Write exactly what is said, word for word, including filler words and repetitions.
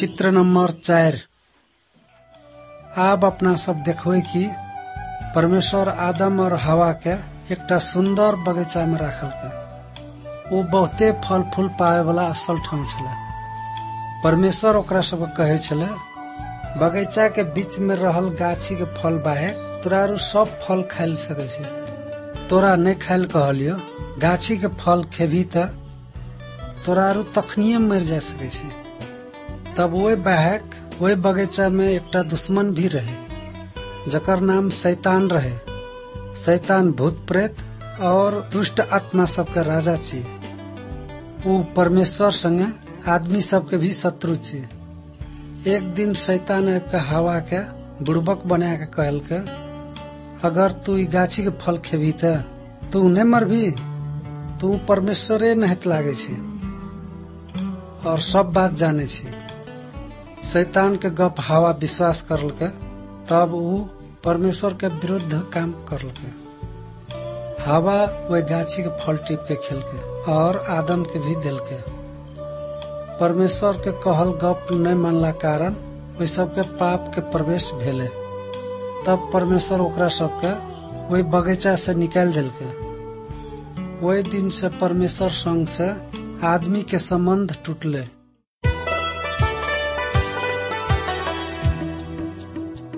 चित्र नंबर चार। आब अपना सब देखबै कि परमेश्वर आदम और हवा के एकटा सुंदर बगीचा में राखल। वो बहुते फल फूल पावे वाला असल ठाम छले। परमेश्वर ओकरा सब कहे छले, बगीचा के बीच में रहल गाछी के फल बाहे तोरारू सब फल खाइल सके छे। तोरा नहीं खाइल कहलियो, गाछी के फल खेबी त तोरारू तखनिए मर जा सके छे। तब वही बाहक वही बगीचा में एकटा दुश्मन भी रहे, जकर नाम शैतान रहे। शैतान भूत प्रेत और दुष्ट आत्मा सबके राजा छे। वो परमेश्वर संगे आदमी सबके भी शत्रु छे। एक दिन शैतान आब के हवा के बुड़बक बना के कहल के, अगर तू ई गाछी के फल खेबी त तू नहीं मरबी, तू परमेश्वरे नहत लागे छे और सब बात जाने छे। शैतान के गप हवा विश्वास करल के, तब वो परमेश्वर के विरुद्ध काम करल के। हवा वही गाछी के फल टिप के खेल के और आदम के भी दिल के। परमेश्वर के कहल गप नहीं मानला कारण वही सबके पाप के प्रवेश भेले। तब परमेश्वर ओकरा सबके वही बगीचा से निकाल दिल के। वही दिन से परमेश्वर संग से आदमी के संबंध टूटले।